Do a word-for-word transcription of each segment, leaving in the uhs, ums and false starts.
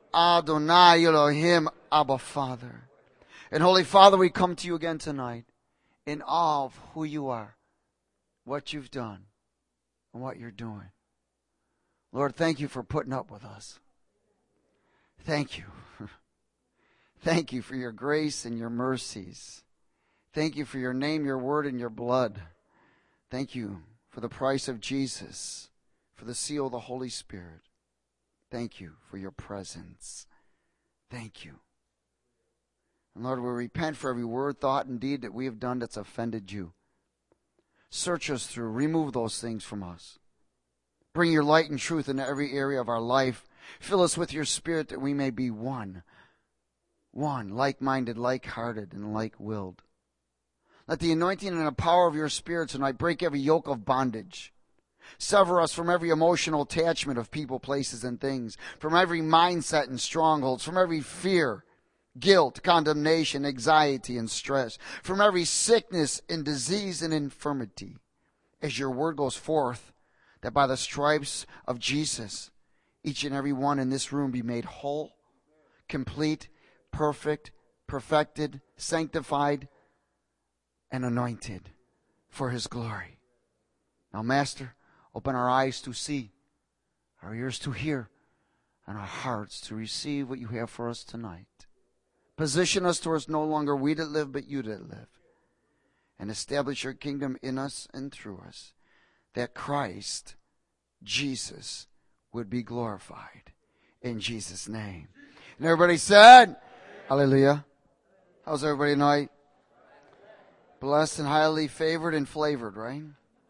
Adonai Elohim, Abba Father. And Holy Father, we come to you again tonight in awe of who you are, what you've done, and what you're doing. Lord, thank you for putting up with us. Thank you. Thank you for your grace and your mercies. Thank you for your name, your word, and your blood. Thank you for the price of Jesus, for the seal of the Holy Spirit. Thank you for your presence. Thank you. And Lord, we repent for every word, thought, and deed that we have done that's offended you. Search us through. Remove those things from us. Bring your light and truth into every area of our life. Fill us with your Spirit that we may be one. One, like-minded, like-hearted, and like-willed. Let the anointing and the power of your Spirit tonight break every yoke of bondage. Sever us from every emotional attachment of people, places, and things. From every mindset and strongholds. From every fear, guilt, condemnation, anxiety, and stress. From every sickness and disease and infirmity. As your word goes forth, that by the stripes of Jesus, each and every one in this room be made whole, complete, perfect, perfected, sanctified, and anointed for his glory. Now, Master, open our eyes to see, our ears to hear, and our hearts to receive what you have for us tonight. Position us towards no longer we that live, but you that live. And establish your kingdom in us and through us, that Christ, Jesus, would be glorified. In Jesus' name. And everybody said, hallelujah. How's everybody tonight? Blessed and highly favored and flavored, right?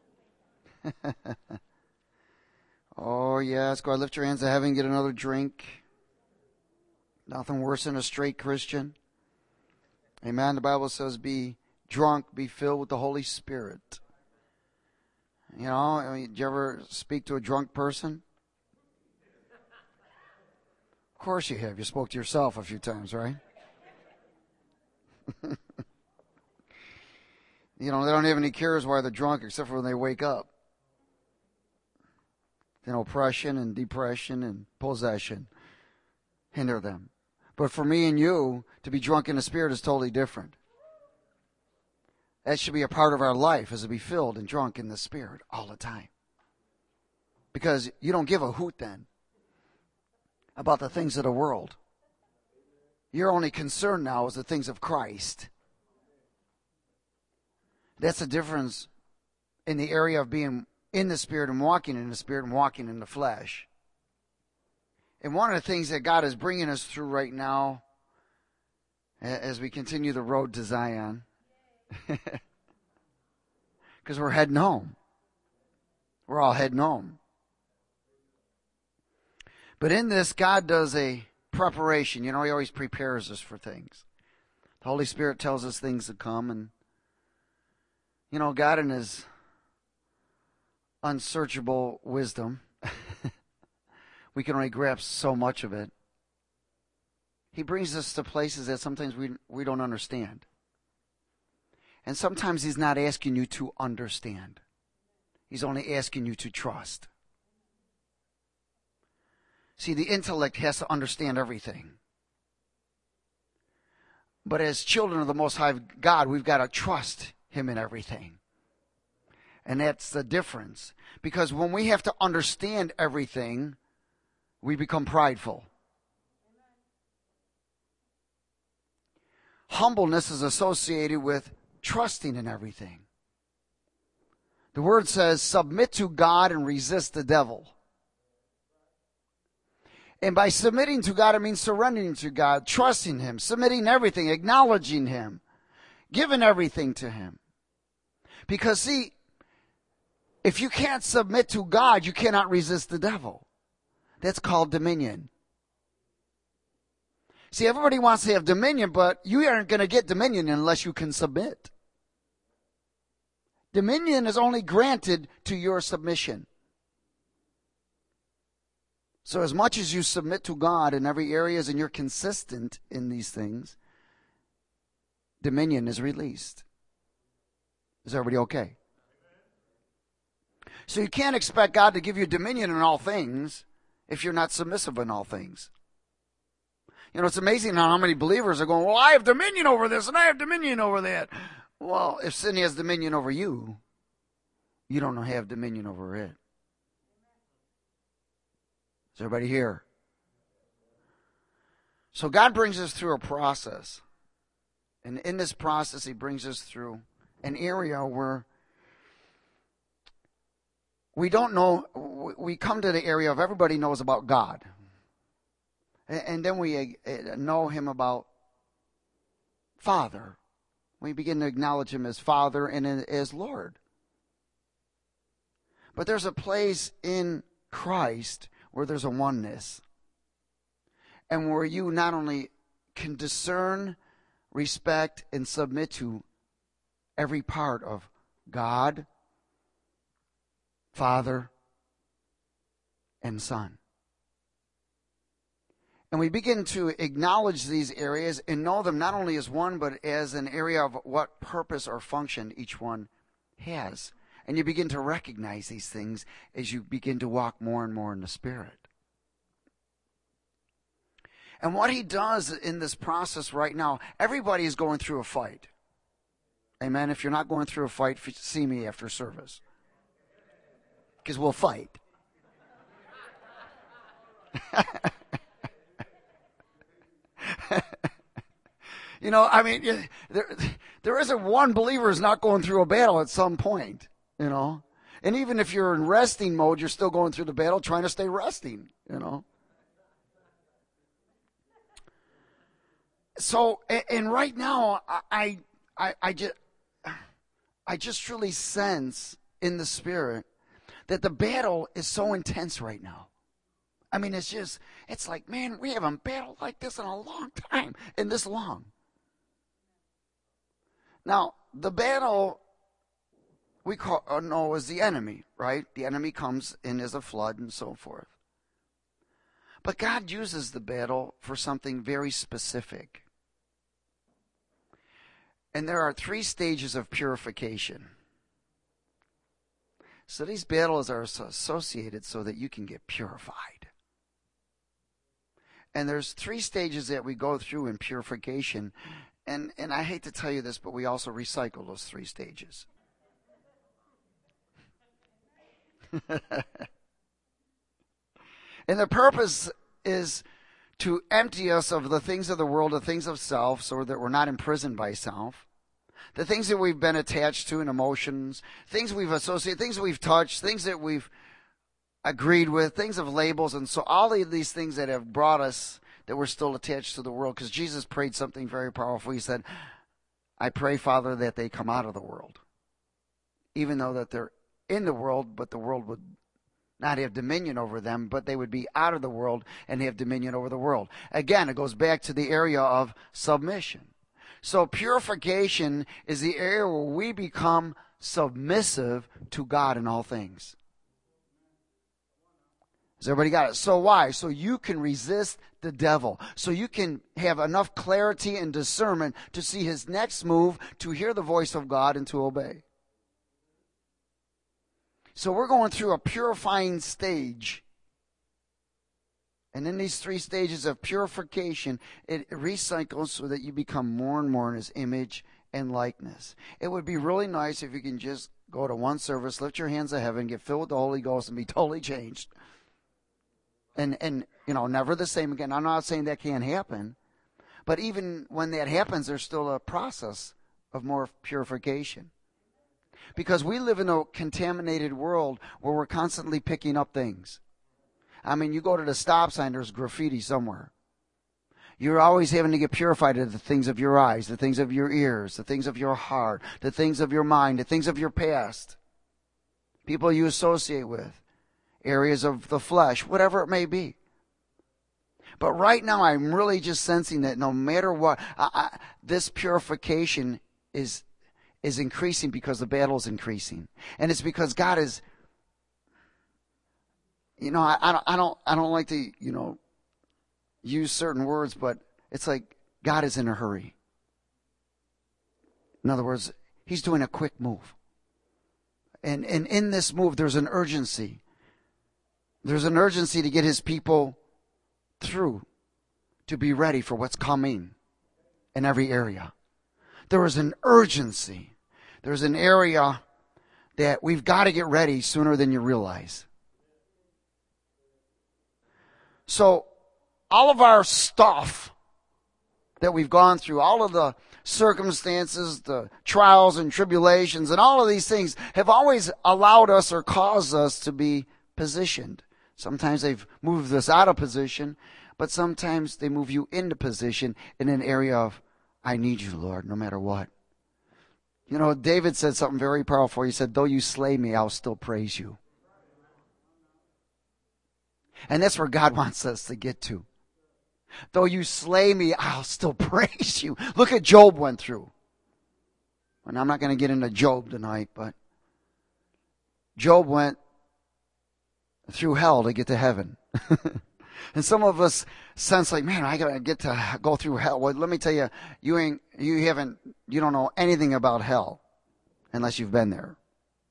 Oh, yes. Go ahead, lift your hands to heaven, get another drink. Nothing worse than a straight Christian. Amen. The Bible says, be drunk, be filled with the Holy Spirit. You know, I mean, did you ever speak to a drunk person? Of course you have. You spoke to yourself a few times, right? You know, they don't have any cures why they're drunk except for when they wake up. You know, oppression and depression and possession hinder them. But for me and you, to be drunk in the Spirit is totally different. That should be a part of our life, is to be filled and drunk in the Spirit all the time. Because you don't give a hoot then about the things of the world. Your only concern now is the things of Christ. That's the difference in the area of being in the Spirit and walking in the Spirit and walking in the flesh. And one of the things that God is bringing us through right now as we continue the road to Zion, because we're heading home. We're all heading home. But in this, God does a preparation. You know, he always prepares us for things. The Holy Spirit tells us things to come. And, you know, God in his unsearchable wisdom, we can only grasp so much of it. He brings us to places that sometimes we we don't understand. And sometimes he's not asking you to understand. He's only asking you to trust. See, the intellect has to understand everything. But as children of the Most High God, we've got to trust him in everything. And that's the difference. Because when we have to understand everything, we become prideful. Humbleness is associated with trusting in everything. The word says, submit to God and resist the devil. And by submitting to God, it means surrendering to God, trusting him, submitting everything, acknowledging him, giving everything to him. Because see, if you can't submit to God, you cannot resist the devil. That's called dominion. See, everybody wants to have dominion, but you aren't going to get dominion unless you can submit. Dominion is only granted to your submission. So as much as you submit to God in every area and you're consistent in these things, dominion is released. Is everybody okay? So you can't expect God to give you dominion in all things if you're not submissive in all things. You know, it's amazing how many believers are going, well, I have dominion over this and I have dominion over that. Well, if sin has dominion over you, you don't have dominion over it. Is everybody here? So God brings us through a process. And in this process, he brings us through an area where we don't know, we come to the area of everybody knows about God. And then we know him about Father. We begin to acknowledge him as Father and as Lord. But there's a place in Christ where there's a oneness. And where you not only can discern, respect, and submit to every part of God, Father, and Son. And we begin to acknowledge these areas and know them not only as one, but as an area of what purpose or function each one has. And you begin to recognize these things as you begin to walk more and more in the Spirit. And what he does in this process right now, everybody is going through a fight. Amen. If you're not going through a fight, see me after service. Because we'll fight. You know, I mean, there, there isn't one believer who's not going through a battle at some point, you know. And even if you're in resting mode, you're still going through the battle trying to stay resting, you know. So, and right now, I, I, I just, I just truly sense in the Spirit that the battle is so intense right now. I mean, it's just, it's like, man, we haven't battled like this in a long time, and this long. Now, the battle we call, uh, know is the enemy, right? The enemy comes in as a flood and so forth. But God uses the battle for something very specific. And there are three stages of purification. So these battles are associated so that you can get purified. And there's three stages that we go through in purification. And, and I hate to tell you this, but we also recycle those three stages. And the purpose is to empty us of the things of the world, the things of self, so that we're not imprisoned by self. The things that we've been attached to in emotions, things we've associated, things we've touched, things that we've agreed with, things of labels. And so all of these things that have brought us, that we're still attached to the world. Because Jesus prayed something very powerful. He said, I pray, Father, that they come out of the world. Even though that they're in the world, but the world would not have dominion over them, but they would be out of the world and have dominion over the world. Again, it goes back to the area of submission. So purification is the area where we become submissive to God in all things. Has everybody got it? So why? So you can resist the devil. So you can have enough clarity and discernment to see his next move, to hear the voice of God, and to obey. So we're going through a purifying stage. And in these three stages of purification, it recycles so that you become more and more in his image and likeness. It would be really nice if you can just go to one service, lift your hands to heaven, get filled with the Holy Ghost, and be totally changed. And, and you know, never the same again. I'm not saying that can't happen. But even when that happens, there's still a process of more purification. Because we live in a contaminated world where we're constantly picking up things. I mean, you go to the stop sign, there's graffiti somewhere. You're always having to get purified of the things of your eyes, the things of your ears, the things of your heart, the things of your mind, the things of your past. People you associate with. Areas of the flesh, whatever it may be. But right now, I'm really just sensing that no matter what, I, I, this purification is is increasing because the battle is increasing, and it's because God is. You know, I, I don't, I don't, I don't like to, you know, use certain words, but it's like God is in a hurry. In other words, he's doing a quick move, and and in this move, there's an urgency. There's an urgency to get his people through, to be ready for what's coming in every area. There is an urgency. There's an area that we've got to get ready sooner than you realize. So all of our stuff that we've gone through, all of the circumstances, the trials and tribulations, and all of these things have always allowed us or caused us to be positioned. Sometimes they've moved us out of position, but sometimes they move you into position in an area of, I need you, Lord, no matter what. You know, David said something very powerful. He said, though you slay me, I'll still praise you. And that's where God wants us to get to. Though you slay me, I'll still praise you. Look at Job went through. And I'm not going to get into Job tonight, but Job went through hell to get to heaven. And some of us sense like, man, I got to get to go through hell. Well, let me tell you, you ain't, you haven't, you don't know anything about hell unless you've been there.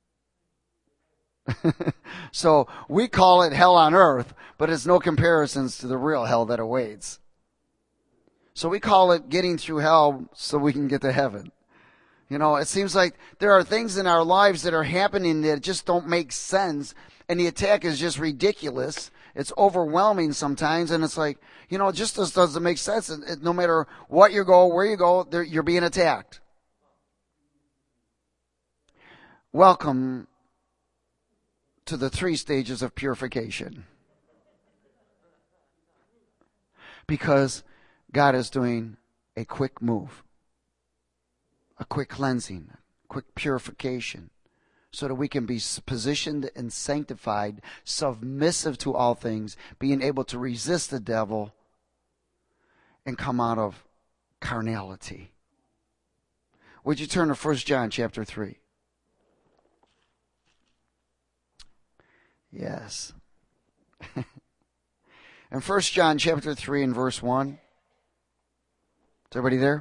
So we call it hell on earth, but it's no comparisons to the real hell that awaits. So we call it getting through hell so we can get to heaven. You know, it seems like there are things in our lives that are happening that just don't make sense, and the attack is just ridiculous. It's overwhelming sometimes, and it's like, you know, it just doesn't make sense. It, it, no matter what you go, where you go, you're being attacked. Welcome to the three stages of purification. Because God is doing a quick move, a quick cleansing, quick purification, so that we can be positioned and sanctified, submissive to all things, being able to resist the devil and come out of carnality. Would you turn to First John chapter three? Yes. In First John chapter three and verse one. Is everybody there?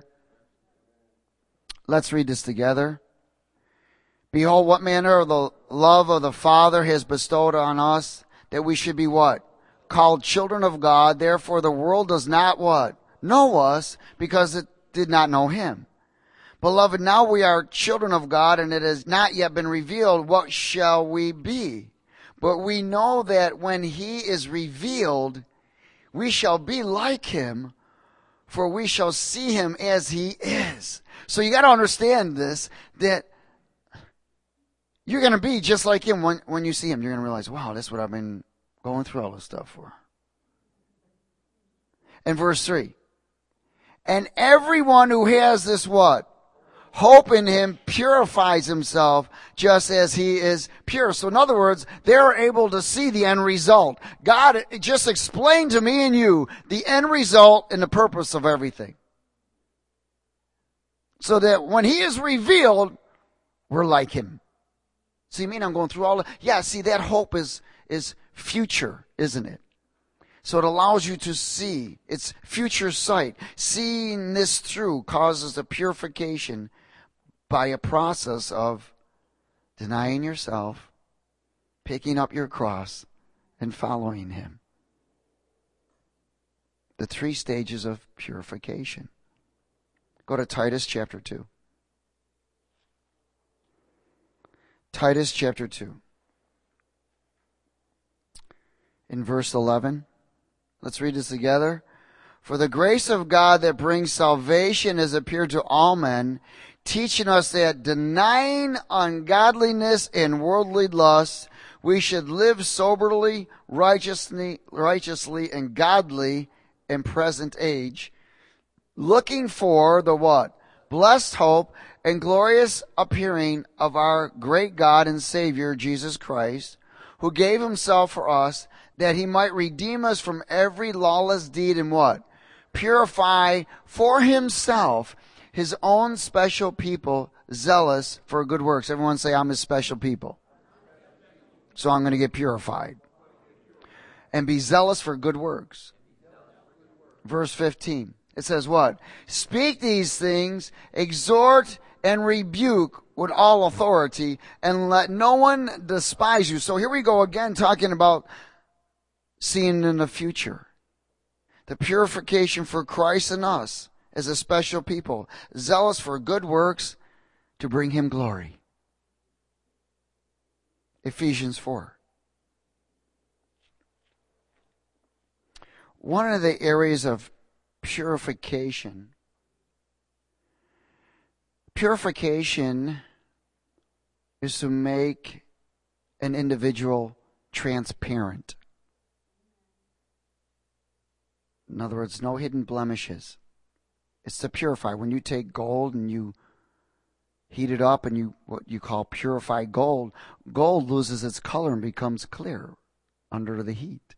Let's read this together. Behold, what manner of the love of the Father has bestowed on us, that we should be what? Called children of God. Therefore the world does not what? Know us, because it did not know him. Beloved, now we are children of God, and it has not yet been revealed what shall we be. But we know that when he is revealed, we shall be like him, for we shall see him as he is. So you got to understand this, that you're going to be just like him when, when you see him. You're going to realize, wow, that's what I've been going through all this stuff for. And verse three. And everyone who has this what? Hope in him purifies himself just as he is pure. So in other words, they're able to see the end result. God just explained to me and you the end result and the purpose of everything. So that when he is revealed, we're like him. See, you mean I'm going through all of, yeah, see, that hope is, is future, isn't it? So it allows you to see. It's future sight. Seeing this through causes a purification by a process of denying yourself, picking up your cross, and following him. The three stages of purification. Go to Titus chapter two. Titus chapter two. In verse eleven. Let's read this together. For the grace of God that brings salvation has appeared to all men, teaching us that denying ungodliness and worldly lust, we should live soberly, righteously, righteously, and godly in present age, looking for the what? Blessed hope and glorious appearing of our great God and Savior, Jesus Christ, who gave himself for us, that he might redeem us from every lawless deed and what? Purify for himself his own special people, zealous for good works. Everyone say, I'm his special people. So I'm going to get purified. And be zealous for good works. Verse fifteen. It says what? Speak these things, exhort and rebuke with all authority, and let no one despise you. So here we go again talking about seeing in the future. The purification for Christ in us as a special people, zealous for good works to bring him glory. Ephesians four. One of the areas of purification, purification is to make an individual transparent. In other words, no hidden blemishes. It's to purify. When you take gold and you heat it up and you what you call purified gold, gold loses its color and becomes clear under the heat.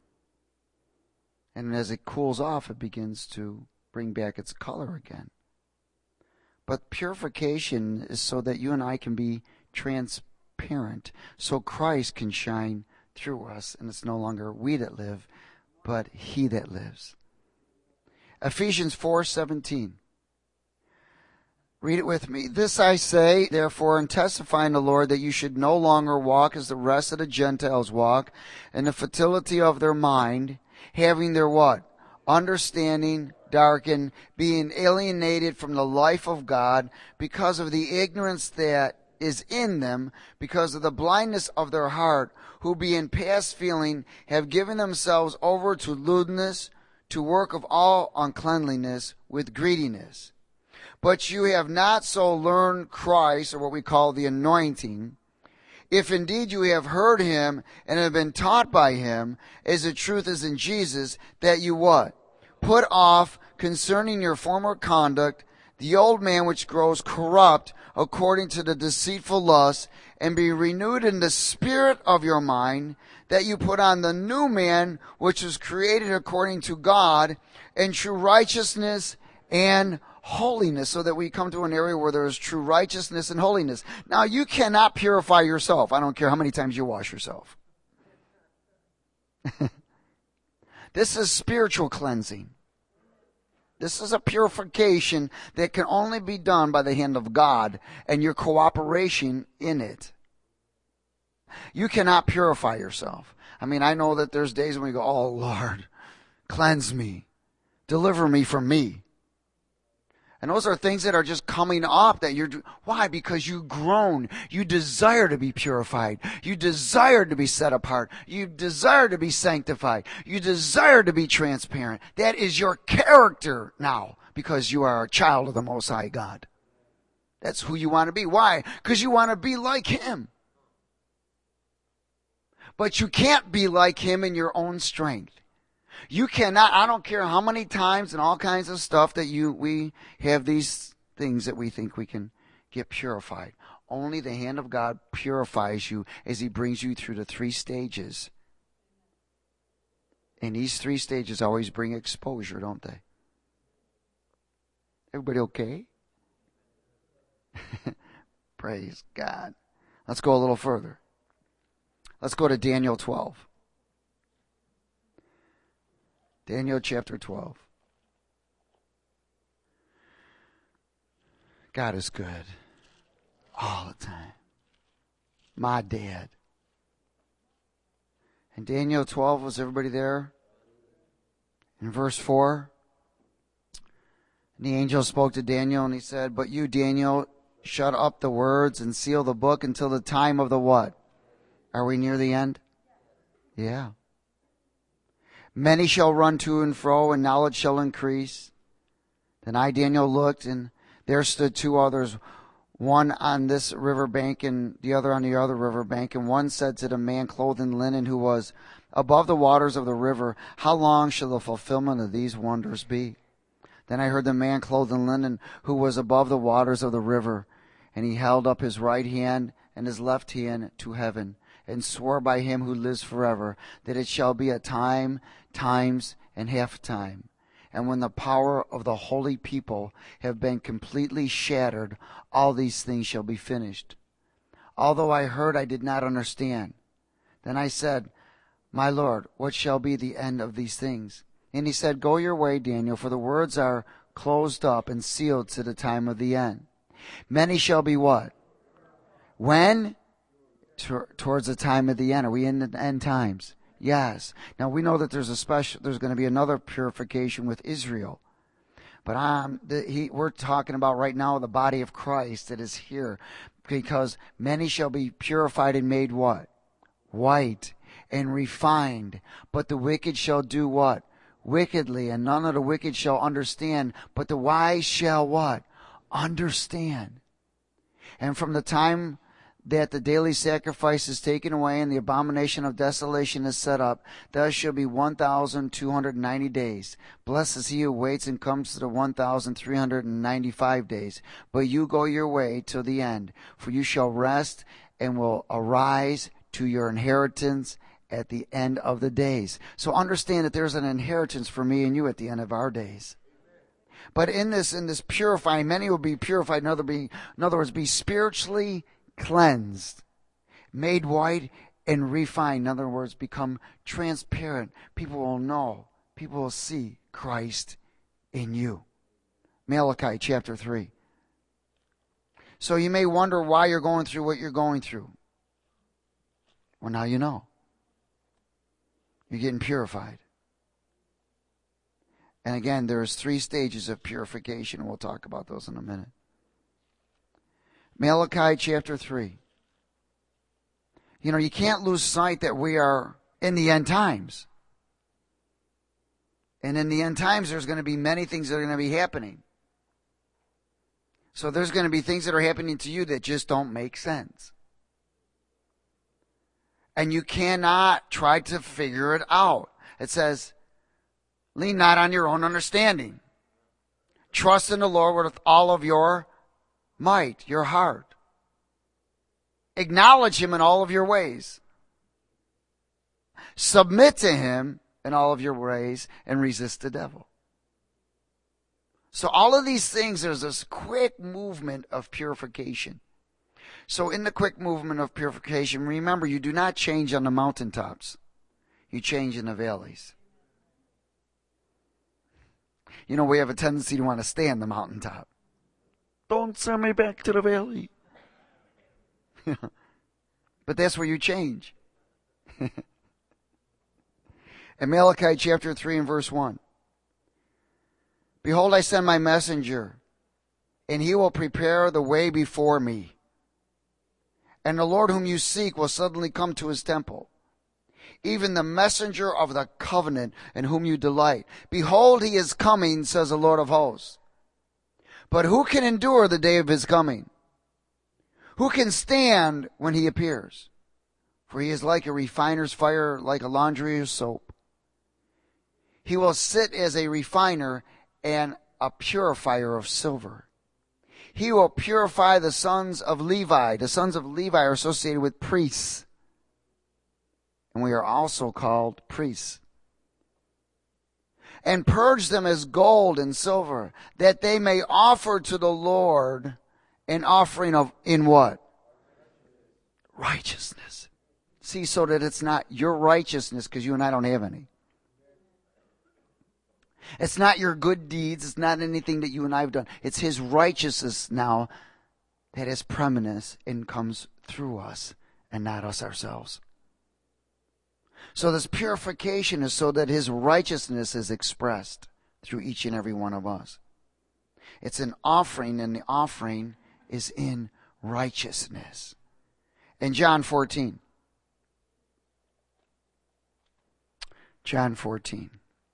And as it cools off, it begins to bring back its color again. But purification is so that you and I can be transparent, so Christ can shine through us, and it's no longer we that live, but he that lives. Ephesians four seventeen. Read it with me. This I say, therefore, and testify in the Lord, that you should no longer walk as the rest of the Gentiles walk, in the futility of their mind, having their what? Understanding darkened, being alienated from the life of God because of the ignorance that is in them, because of the blindness of their heart, who being past feeling have given themselves over to lewdness, to work of all uncleanliness with greediness. But you have not so learned Christ, or what we call the anointing, if indeed you have heard him and have been taught by him, as the truth is in Jesus, that you what? Put off concerning your former conduct the old man which grows corrupt according to the deceitful lust, and be renewed in the spirit of your mind, that you put on the new man which was created according to God in true righteousness and holiness. So that we come to an area where there is true righteousness and holiness. Now, you cannot purify yourself. I don't care how many times you wash yourself. This is spiritual cleansing. This is a purification that can only be done by the hand of God and your cooperation in it. You cannot purify yourself. I mean, I know that there's days when we go, oh, Lord, cleanse me. Deliver me from me. And those are things that are just coming up that you're doing. Why? Because you've grown. You desire to be purified. You desire to be set apart. You desire to be sanctified. You desire to be transparent. That is your character now, because you are a child of the Most High God. That's who you want to be. Why? Because you want to be like him. But you can't be like him in your own strength. You cannot, I don't care how many times and all kinds of stuff that you we have these things that we think we can get purified. Only the hand of God purifies you as he brings you through the three stages. And these three stages always bring exposure, don't they? Everybody okay? Praise God. Let's go a little further. Let's go to Daniel twelve. Daniel chapter twelve. God is good all the time. My dad. And Daniel twelve, was everybody there? In verse four. And the angel spoke to Daniel and he said, but you, Daniel, shut up the words and seal the book until the time of the what? Are we near the end? Yeah. Many shall run to and fro, and knowledge shall increase. Then I, Daniel, looked, and there stood two others, one on this river bank and the other on the other river bank. And one said to the man clothed in linen who was above the waters of the river, how long shall the fulfillment of these wonders be? Then I heard the man clothed in linen who was above the waters of the river, and he held up his right hand and his left hand to heaven, and swore by him who lives forever, that it shall be a time, times, and half time. And when the power of the holy people have been completely shattered, all these things shall be finished. Although I heard, I did not understand. Then I said, my Lord, what shall be the end of these things? And he said, go your way, Daniel, for the words are closed up and sealed to the time of the end. Many shall be what? When? Towards the time of the end. Are we in the end times? Yes. Now we know that there's a special, there's going to be another purification with Israel. But um, the, he, we're talking about right now the body of Christ that is here. Because many shall be purified and made what? White and refined. But the wicked shall do what? Wickedly. And none of the wicked shall understand. But the wise shall what? Understand. And from the time that the daily sacrifice is taken away and the abomination of desolation is set up, thus shall be one thousand two hundred ninety days. Blessed is he who waits and comes to the one thousand three hundred ninety-five days. But you go your way till the end, for you shall rest and will arise to your inheritance at the end of the days. So understand that there's an inheritance for me and you at the end of our days. But in this, in this purifying, many will be purified, in other, be, in other words, be spiritually cleansed, made white and refined. In other words, become transparent. People will know. People will see Christ in you. Malachi chapter three. So you may wonder why you're going through what you're going through. Well, now you know. You're getting purified. And again, there's three stages of purification, and we'll talk about those in a minute. Malachi chapter three. You know, you can't lose sight that we are in the end times. And in the end times, there's going to be many things that are going to be happening. So there's going to be things that are happening to you that just don't make sense. And you cannot try to figure it out. It says, lean not on your own understanding. Trust in the Lord with all of your might, your heart. Acknowledge him in all of your ways. Submit to him in all of your ways and resist the devil. So all of these things, there's this quick movement of purification. So in the quick movement of purification, remember, you do not change on the mountaintops. You change in the valleys. You know, we have a tendency to want to stay on the mountaintop. Don't send me back to the valley. But that's where you change. In Malachi chapter three and verse one. Behold, I send my messenger, and he will prepare the way before me. And the Lord whom you seek will suddenly come to his temple. Even the messenger of the covenant in whom you delight. Behold, he is coming, says the Lord of hosts. But who can endure the day of his coming? Who can stand when he appears? For he is like a refiner's fire, like a launderer's soap. He will sit as a refiner and a purifier of silver. He will purify the sons of Levi. The sons of Levi are associated with priests. And we are also called priests. And purge them as gold and silver, that they may offer to the Lord an offering of, in what? Righteousness. See, so that it's not your righteousness, because you and I don't have any. It's not your good deeds. It's not anything that you and I have done. It's his righteousness now that is preeminence and comes through us and not us ourselves. So this purification is so that his righteousness is expressed through each and every one of us. It's an offering, and the offering is in righteousness. In John fourteen. John fourteen.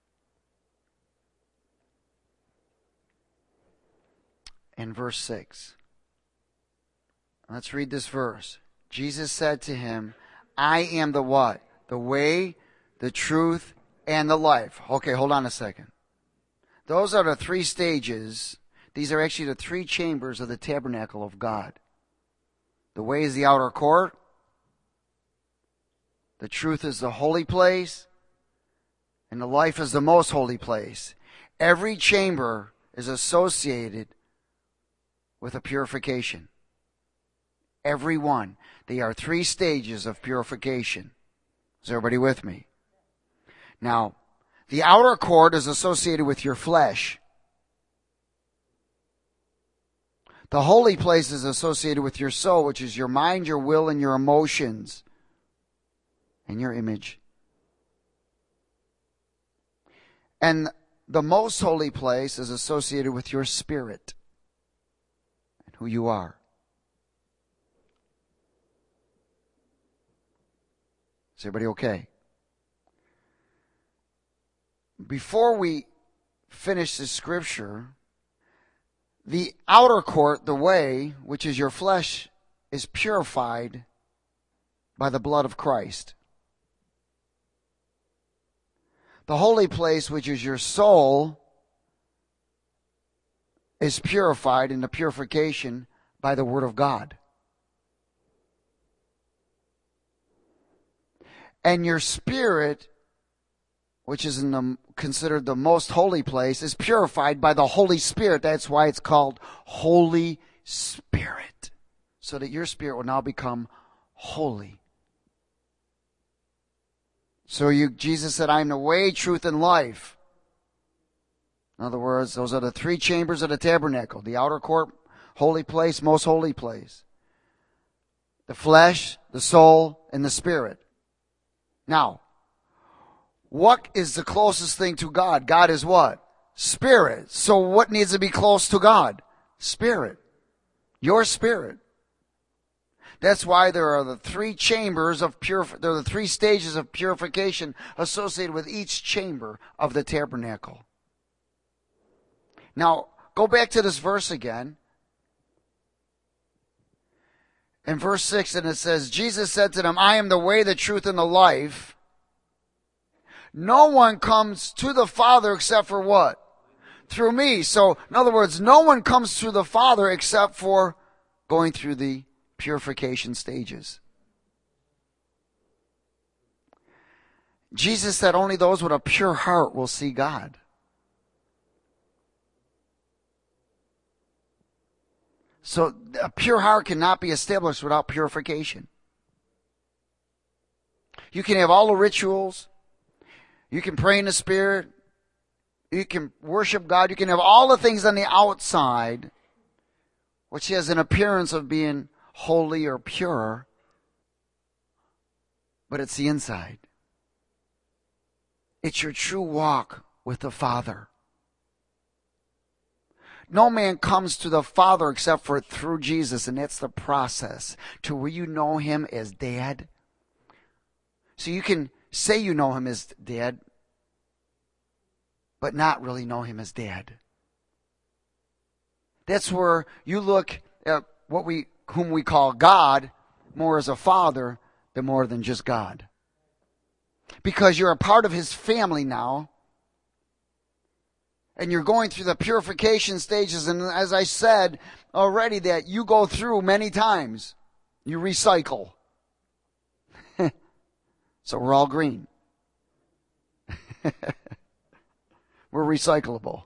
In verse six. Let's read this verse. Jesus said to him, I am the what? The way, the truth, and the life. Okay, hold on a second. Those are the three stages. These are actually the three chambers of the tabernacle of God. The way is the outer court. The truth is the holy place. And the life is the most holy place. Every chamber is associated with a purification. Every one. They are three stages of purification. Is everybody with me? Now, the outer court is associated with your flesh. The holy place is associated with your soul, which is your mind, your will, and your emotions, and your image. And the most holy place is associated with your spirit and who you are. Is everybody okay? Before we finish this scripture, the outer court, the way, which is your flesh, is purified by the blood of Christ. The holy place, which is your soul, is purified in the purification by the Word of God. And your spirit, which is in the, considered the most holy place, is purified by the Holy Spirit. That's why it's called Holy Spirit. So that your spirit will now become holy. So you, Jesus said, I am the way, truth, and life. In other words, those are the three chambers of the tabernacle. The outer court, holy place, most holy place. The flesh, the soul, and the spirit. Now, what is the closest thing to God? God is what? Spirit. So what needs to be close to God? Spirit. Your spirit. That's why there are the three chambers of purif- there are the three stages of purification associated with each chamber of the tabernacle. Now, go back to this verse again. In verse six, and it says, Jesus said to them, I am the way, the truth, and the life. No one comes to the Father except for what? Through me. So, in other words, no one comes to the Father except for going through the purification stages. Jesus said only those with a pure heart will see God. So a pure heart cannot be established without purification. You can have all the rituals. You can pray in the Spirit. You can worship God. You can have all the things on the outside, which has an appearance of being holy or pure, but it's the inside. It's your true walk with the Father. No man comes to the Father except for through Jesus, and that's the process to where you know Him as Dad. So you can say you know Him as Dad, but not really know Him as Dad. That's where you look at what we, whom we call God, more as a father than more than just God. Because you're a part of His family now. And you're going through the purification stages. And as I said already, that you go through many times. You recycle. So we're all green. We're recyclable.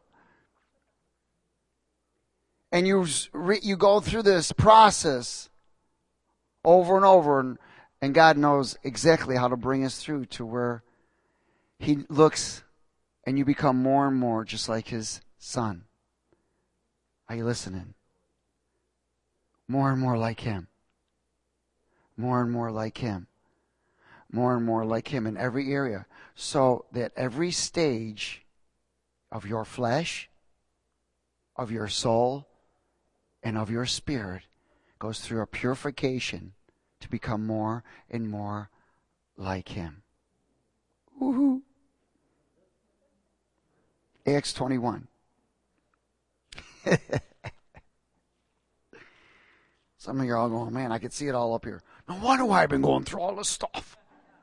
And you you go through this process over and over. And, and God knows exactly how to bring us through to where He looks and you become more and more just like His Son. Are you listening? More and more like Him. More and more like Him. More and more like Him in every area. So that every stage of your flesh, of your soul, and of your spirit goes through a purification to become more and more like Him. Woohoo! Acts twenty-one. Some of you are all going, man, I could see it all up here. No wonder why I've been going through all this stuff.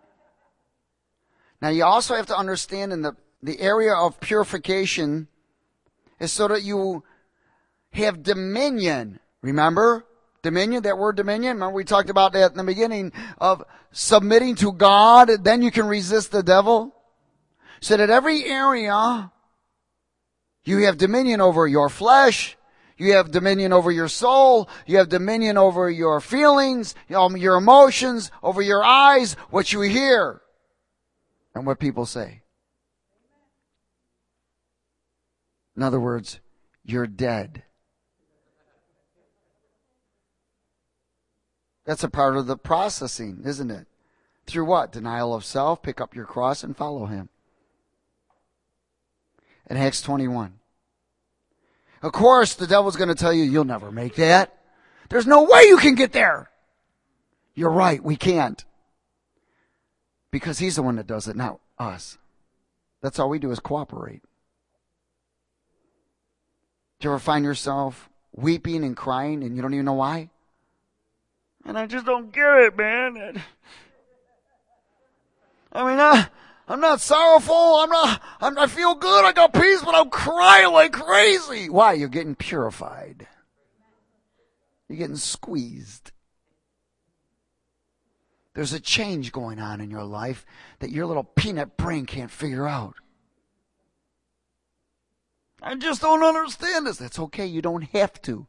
Now you also have to understand in the, the area of purification is so that you have dominion. Remember? Dominion, that word dominion. Remember we talked about that in the beginning of submitting to God. Then you can resist the devil. So that every area you have dominion over your flesh. You have dominion over your soul. You have dominion over your feelings, your emotions, over your eyes, what you hear, and what people say. In other words, you're dead. That's a part of the processing, isn't it? Through what? Denial of self, pick up your cross and follow Him. in Acts twenty-one. Of course, the devil's going to tell you, you'll never make that. There's no way you can get there. You're right, we can't. Because he's the one that does it, not us. That's all we do is cooperate. Do you ever find yourself weeping and crying and you don't even know why? And I just don't get it, man. I mean, I, I'm not sorrowful. I'm not, I'm, I feel good. I got peace, but I'm crying like crazy. Why? You're getting purified. You're getting squeezed. There's a change going on in your life that your little peanut brain can't figure out. I just don't understand this. That's okay. You don't have to.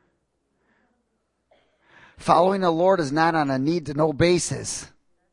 Following the Lord is not on a need-to-know basis.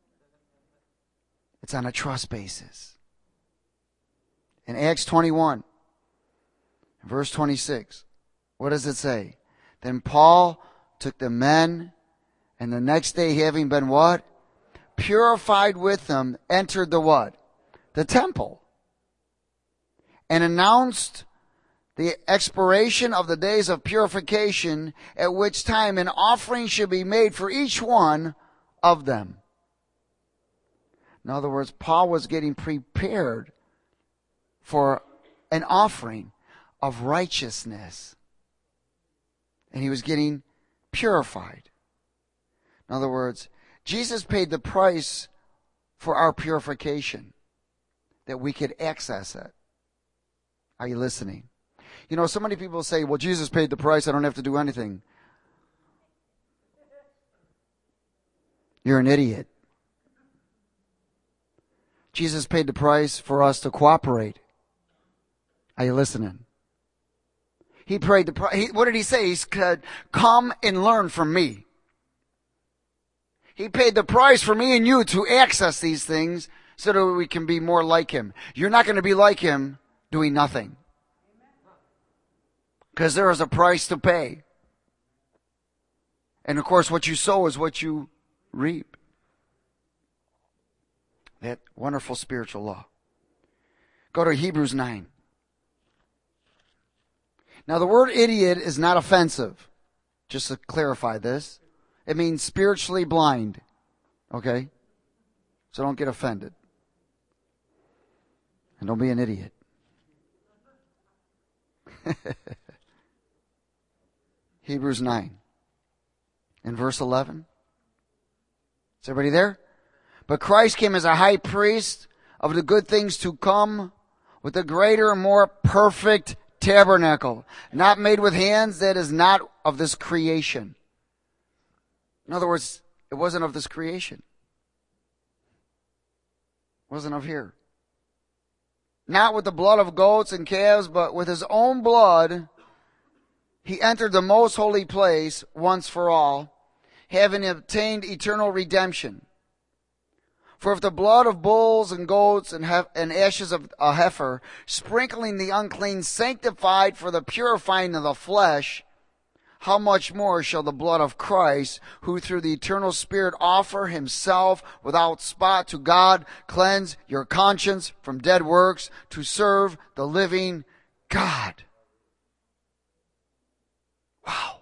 It's on a trust basis. In Acts twenty-one, verse twenty-six, what does it say? Then Paul took the men, and the next day, having been what? Purified with them, entered the what? The temple. And announced the expiration of the days of purification, at which time an offering should be made for each one of them. In other words, Paul was getting prepared for an offering of righteousness. And he was getting purified. In other words, Jesus paid the price for our purification, that we could access it. Are you listening? You know, so many people say, well, Jesus paid the price, I don't have to do anything. You're an idiot. Jesus paid the price for us to cooperate. Are you listening? He paid the price. What did he say? He said, come and learn from me. He paid the price for me and you to access these things so that we can be more like him. You're not going to be like him doing nothing. Because there is a price to pay. And of course, what you sow is what you reap. That wonderful spiritual law. Go to Hebrews nine. Now the word idiot is not offensive. Just to clarify this. It means spiritually blind. Okay? So don't get offended. And don't be an idiot. Hebrews nine. In verse eleven. Is everybody there? But Christ came as a high priest of the good things to come with a greater and more perfect tabernacle, not made with hands, that is not of this creation. In other words, it wasn't of this creation. It wasn't of here. Not with the blood of goats and calves, but with his own blood, he entered the most holy place once for all, having obtained eternal redemption. For if the blood of bulls and goats and, hef- and ashes of a heifer, sprinkling the unclean, sanctified for the purifying of the flesh, how much more shall the blood of Christ, who through the eternal Spirit offer himself without spot to God, cleanse your conscience from dead works to serve the living God. Wow.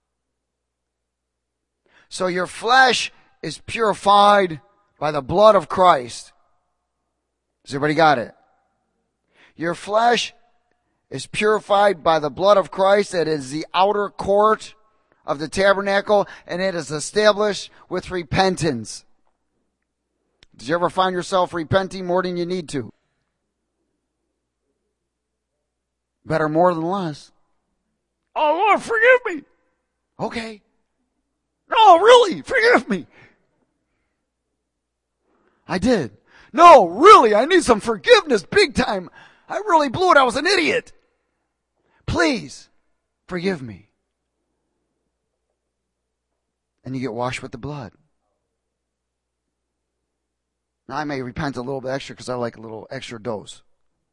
So your flesh is purified by the blood of Christ. Has everybody got it? Your flesh is purified by the blood of Christ. That is the outer court of the tabernacle, and it is established with repentance. Did you ever find yourself repenting more than you need to? Better more than less. Oh, Lord, forgive me. Okay. No, really, forgive me. I did. No, really, I need some forgiveness big time. I really blew it. I was an idiot. Please, forgive me. And you get washed with the blood. Now, I may repent a little bit extra because I like a little extra dose.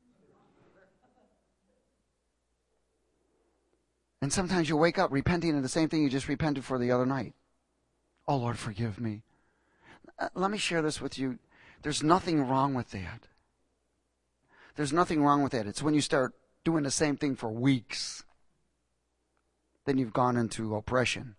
And sometimes you wake up repenting of the same thing you just repented for the other night. Oh, Lord, forgive me. Uh, let me share this with you. There's nothing wrong with that. There's nothing wrong with that. It's when you start doing the same thing for weeks, then you've gone into oppression.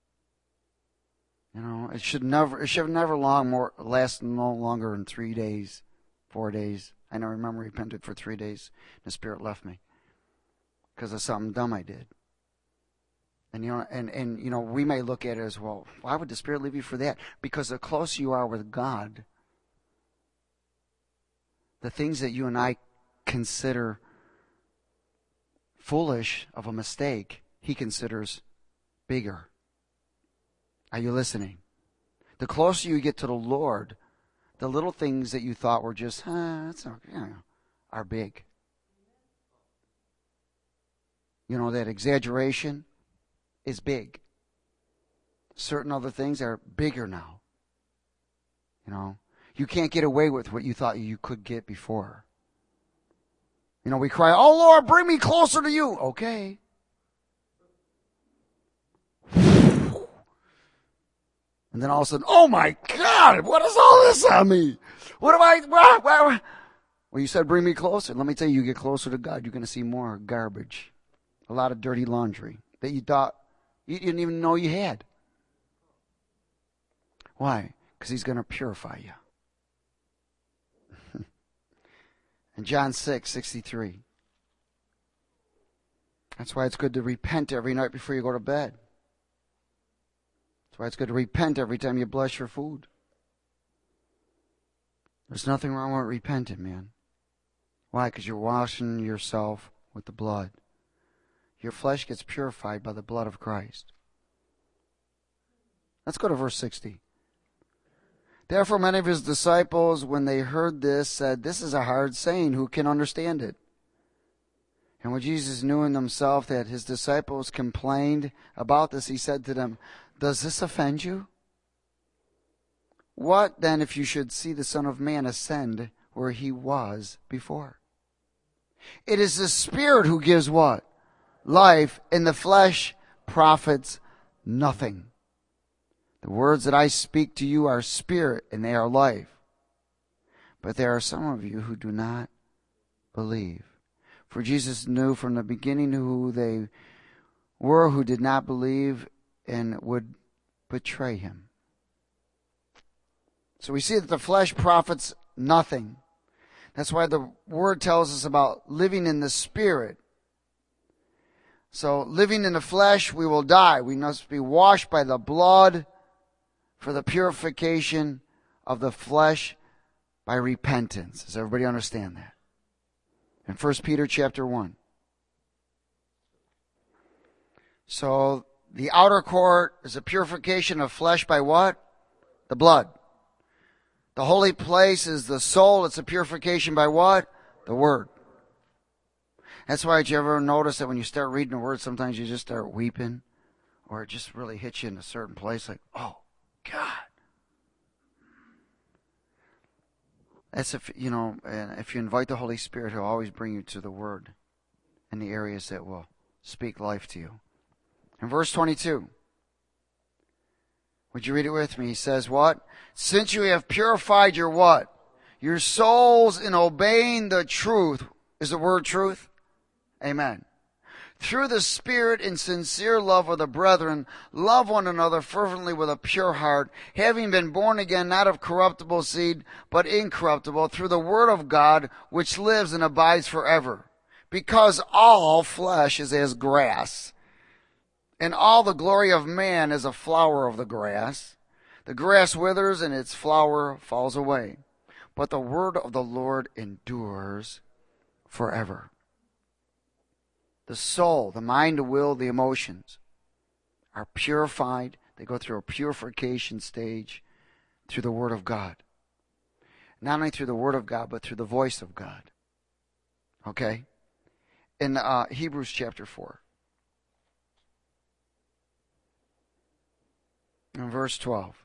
You know, it should never, it should never long more last no longer than three days, four days. I know, I remember repented for three days. The Spirit left me because of something dumb I did. And you know, and, and you know, we may look at it as, well, why would the Spirit leave you for that? Because the closer you are with God, the things that you and I consider foolish of a mistake, He considers bigger. Are you listening? The closer you get to the Lord, the little things that you thought were just, huh, that's not, you know, are big. You know, that exaggeration is big. Certain other things are bigger now. You know, you can't get away with what you thought you could get before. You know, we cry, oh Lord, bring me closer to you. Okay. And then all of a sudden, oh my God, what is all this on me? What am I, what, what? Well, you said bring me closer. Let me tell you, you get closer to God, you're going to see more garbage. A lot of dirty laundry that you thought you didn't even know you had. Why? Because He's going to purify you. In John six sixty-three. That's why it's good to repent every night before you go to bed. That's why it's good to repent every time you bless your food. There's nothing wrong with repenting, man. Why? Because you're washing yourself with the blood. Your flesh gets purified by the blood of Christ. Let's go to verse sixty. Therefore many of His disciples, when they heard this, said, this is a hard saying. Who can understand it? And when Jesus knew in Himself that His disciples complained about this, He said to them, does this offend you? What then if you should see the Son of Man ascend where He was before? It is the Spirit who gives what? Life, and the flesh profits nothing. The words that I speak to you are spirit, and they are life. But there are some of you who do not believe. For Jesus knew from the beginning who they were who did not believe and would betray Him. So we see that the flesh profits nothing. That's why the Word tells us about living in the Spirit. So living in the flesh, we will die. We must be washed by the blood for the purification of the flesh by repentance. Does everybody understand that? In First Peter chapter one. So the outer court is a purification of flesh by what? The blood. The holy place is the soul. It's a purification by what? The Word. That's why, did you ever notice that when you start reading the Word, sometimes you just start weeping, or it just really hits you in a certain place, like, oh, God. That's if, you know, if you invite the Holy Spirit, He'll always bring you to the Word in the areas that will speak life to you. In verse twenty-two, would you read it with me? He says what? Since you have purified your what? Your souls in obeying the truth. Is the word truth? Amen. Through the Spirit in sincere love of the brethren, love one another fervently with a pure heart, having been born again, not of corruptible seed, but incorruptible, through the word of God, which lives and abides forever. Because all flesh is as grass, and all the glory of man is a flower of the grass. The grass withers and its flower falls away, but the word of the Lord endures forever. The soul, the mind, the will, the emotions are purified. They go through a purification stage through the Word of God. Not only through the Word of God, but through the voice of God. Okay? In uh, Hebrews chapter four. In verse twelve.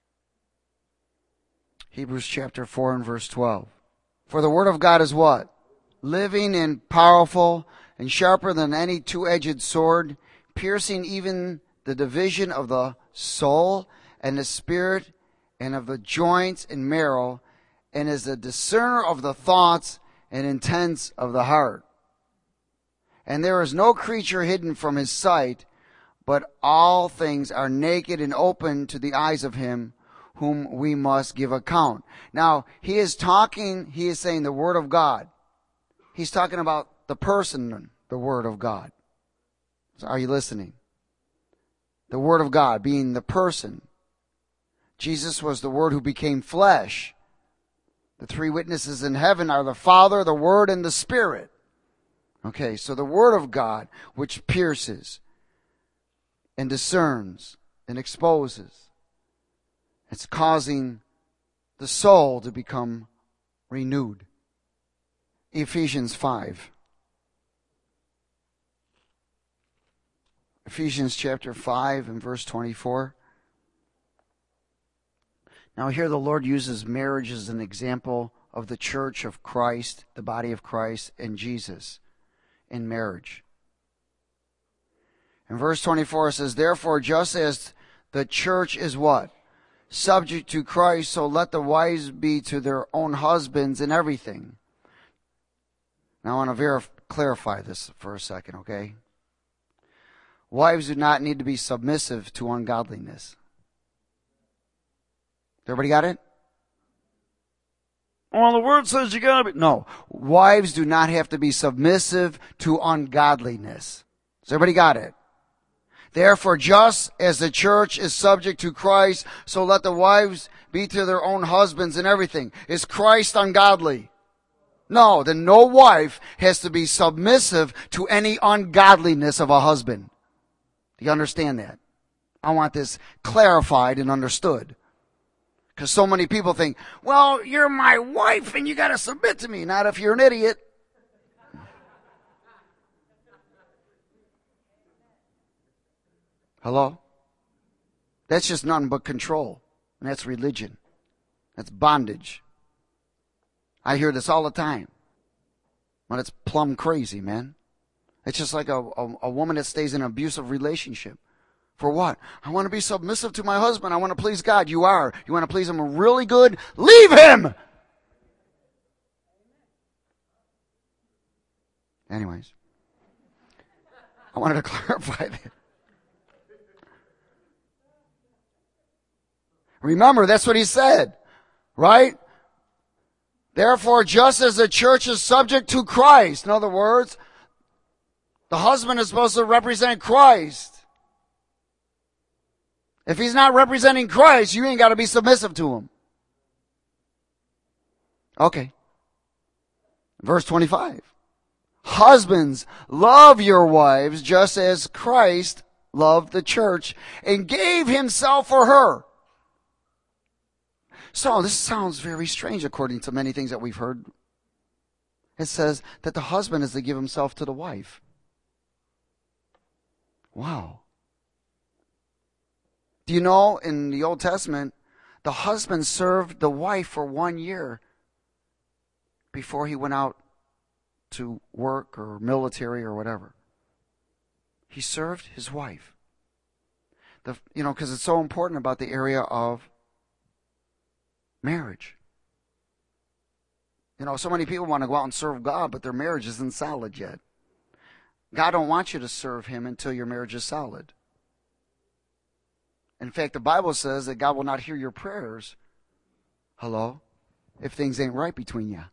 Hebrews chapter four and verse twelve. For the Word of God is what? Living and powerful, and sharper than any two-edged sword, piercing even the division of the soul and the spirit and of the joints and marrow, and is a discerner of the thoughts and intents of the heart. And there is no creature hidden from his sight, but all things are naked and open to the eyes of him whom we must give account. Now, he is talking, he is saying the Word of God. He's talking about the person, the Word of God. So are you listening? The Word of God being the person. Jesus was the Word who became flesh. The three witnesses in heaven are the Father, the Word, and the Spirit. Okay, so the Word of God, which pierces and discerns and exposes, it's causing the soul to become renewed. Ephesians five. Ephesians chapter five and verse twenty-four. Now here the Lord uses marriage as an example of the church of Christ, the body of Christ, and Jesus in marriage. And verse twenty-four says, therefore, just as the church is what? Subject to Christ, so let the wives be to their own husbands in everything. Now I want to verif- clarify this for a second, okay? Wives do not need to be submissive to ungodliness. Everybody got it? Well, the Word says you gotta be... No. Wives do not have to be submissive to ungodliness. Has everybody got it? Therefore, just as the church is subject to Christ, so let the wives be to their own husbands in everything. Is Christ ungodly? No. Then no wife has to be submissive to any ungodliness of a husband. Do you understand that? I want this clarified and understood. Because so many people think, well, you're my wife and you got to submit to me. Not if you're an idiot. Hello? That's just nothing but control. And that's religion. That's bondage. I hear this all the time. But it's plumb crazy, man. It's just like a, a, a woman that stays in an abusive relationship. For what? I want to be submissive to my husband. I want to please God. You are. You want to please him really good? Leave him! Anyways. I wanted to clarify that. Remember, that's what he said. Right? Therefore, just as the church is subject to Christ. In other words, the husband is supposed to represent Christ. If he's not representing Christ, you ain't got to be submissive to him. Okay. Verse twenty-five. Husbands, love your wives just as Christ loved the church and gave himself for her. So this sounds very strange according to many things that we've heard. It says that the husband is to give himself to the wife. Wow. Do you know in the Old Testament, the husband served the wife for one year before he went out to work or military or whatever. He served his wife. The, you know, because it's so important about the area of marriage. You know, so many people want to go out and serve God, but their marriage isn't solid yet. God don't want you to serve him until your marriage is solid. In fact, the Bible says that God will not hear your prayers, hello, if things ain't right between you.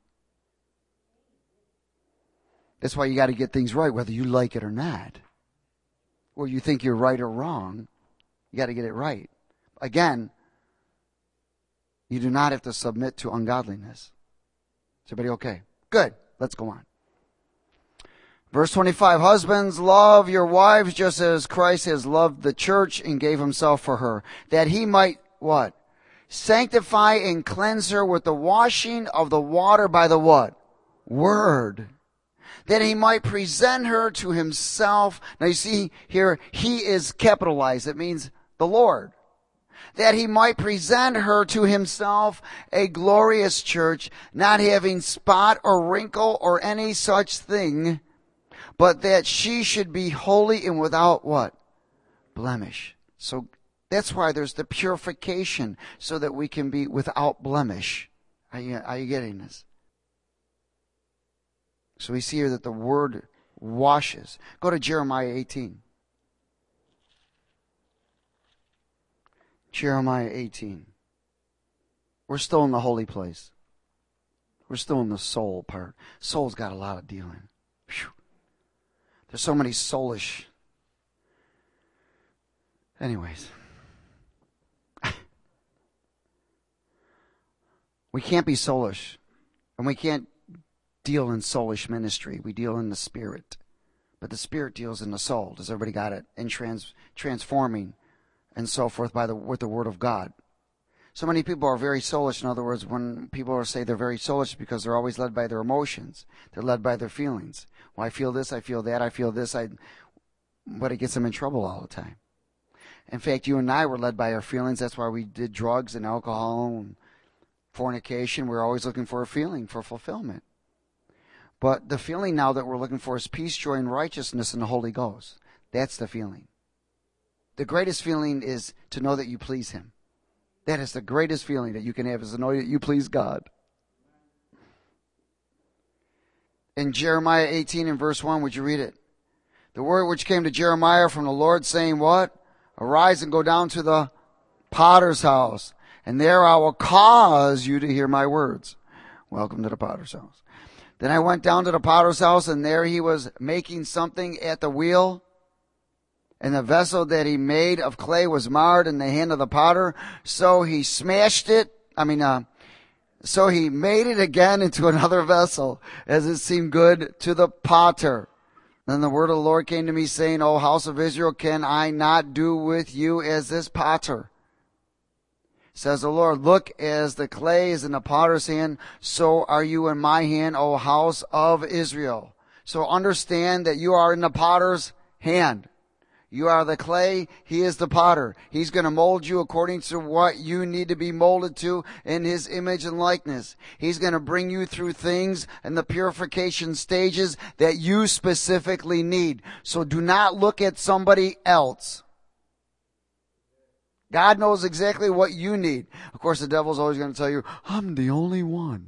That's why you got to get things right, whether you like it or not. Or you think you're right or wrong, you got to get it right. Again, you do not have to submit to ungodliness. Is everybody okay? Good. Let's go on. Verse twenty-five, husbands, love your wives just as Christ has loved the church and gave himself for her, that he might, what? Sanctify and cleanse her with the washing of the water by the what? Word. That he might present her to himself. Now you see here, he is capitalized. It means the Lord. That he might present her to himself a glorious church, not having spot or wrinkle or any such thing, but that she should be holy and without what? Blemish. So that's why there's the purification, so that we can be without blemish. Are you, are you getting this? So we see here that the word washes. Go to Jeremiah eighteen. Jeremiah eighteen. We're still in the holy place. We're still in the soul part. Soul's got a lot of dealing. Whew. There's so many soulish. Anyways. We can't be soulish. And we can't deal in soulish ministry. We deal in the spirit. But the spirit deals in the soul. Does everybody got it? And trans, transforming and so forth by the with the word of God. So many people are very soulish. In other words, when people say they're very soulish, because they're always led by their emotions. They're led by their feelings. Well, I feel this, I feel that, I feel this, I. But it gets them in trouble all the time. In fact, you and I were led by our feelings. That's why we did drugs and alcohol and fornication. We're always looking for a feeling, for fulfillment. But the feeling now that we're looking for is peace, joy, and righteousness in the Holy Ghost. That's the feeling. The greatest feeling is to know that you please Him. That is the greatest feeling that you can have, is to know that you please God. In Jeremiah eighteen and verse one, would you read it? The word which came to Jeremiah from the Lord, saying what? Arise and go down to the potter's house, and there I will cause you to hear my words. Welcome to the potter's house. Then I went down to the potter's house, and there he was making something at the wheel. And the vessel that he made of clay was marred in the hand of the potter. So he smashed it. I mean, uh, so he made it again into another vessel, as it seemed good to the potter. Then the word of the Lord came to me, saying, O house of Israel, can I not do with you as this potter? Says the Lord, look, as the clay is in the potter's hand, so are you in my hand, O house of Israel. So understand that you are in the potter's hand. You are the clay, He is the potter. He's going to mold you according to what you need to be molded to in His image and likeness. He's going to bring you through things and the purification stages that you specifically need. So do not look at somebody else. God knows exactly what you need. Of course, the devil's always going to tell you, I'm the only one.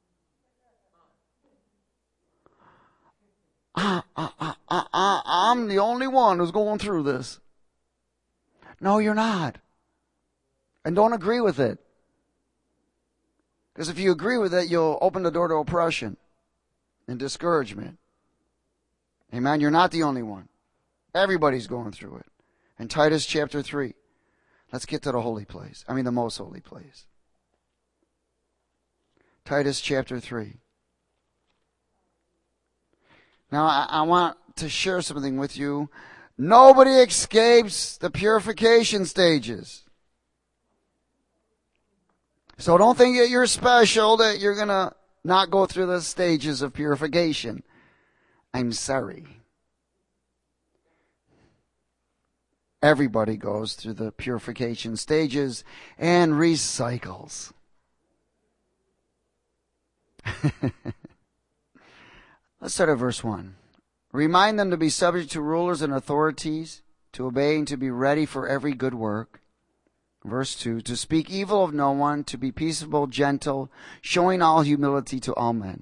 I, I, I, I, I'm the only one who's going through this. No, you're not. And don't agree with it. Because if you agree with it, you'll open the door to oppression and discouragement. Amen. You're not the only one. Everybody's going through it. In Titus chapter three. Let's get to the holy place. I mean the most holy place. Titus chapter three. Now, I, I want to share something with you. Nobody escapes the purification stages. So don't think that you're special, that you're going to not go through the stages of purification. I'm sorry. Everybody goes through the purification stages and recycles. Let's start at verse one. Remind them to be subject to rulers and authorities, to obey and to be ready for every good work. Verse two. To speak evil of no one, to be peaceable, gentle, showing all humility to all men.